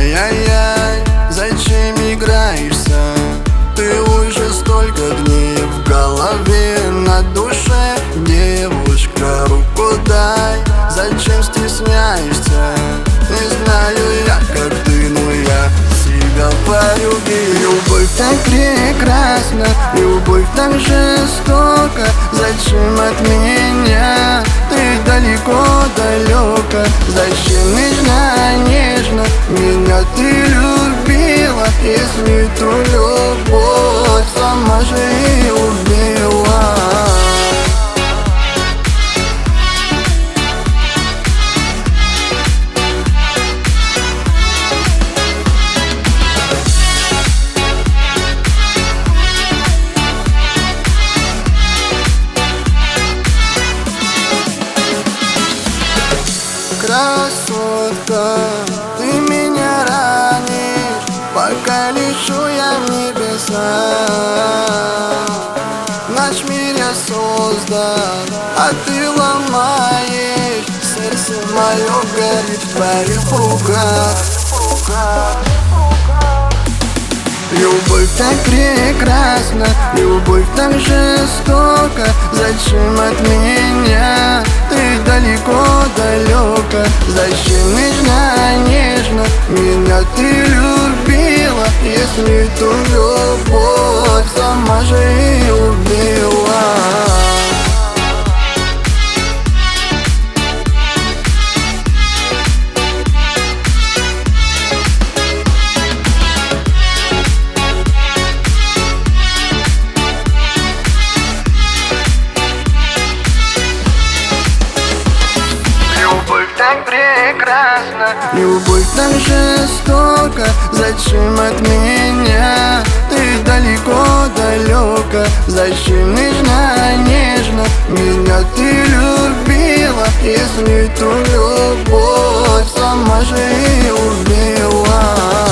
Ай-яй-яй, зачем играешься? Ты уже столько дней в голове, на душе. Девушка, руку дай, зачем стесняешься? Не знаю я, как ты, но я себя полюбил. Любовь так прекрасна, любовь так жестока. Зачем от меня ты далеко-далеко? Зачем нежно меня ты любила, если ту любовь сама же и убила? Красотка, ты меня ранишь, пока лечу я в небеса. Наш мир я создан, а ты ломаешь. Сердце мое горит в твоих руках. Любовь так прекрасна, любовь так жестока. Зачем от меня ты далеко-далеко? Зачем нежно меня ты любила, если ту любовь сама же и убила? Так прекрасна, любовь так жестока. Зачем от меня ты далеко-далеко? Зачем нежно меня ты любила, если ту любовь сама же и убила?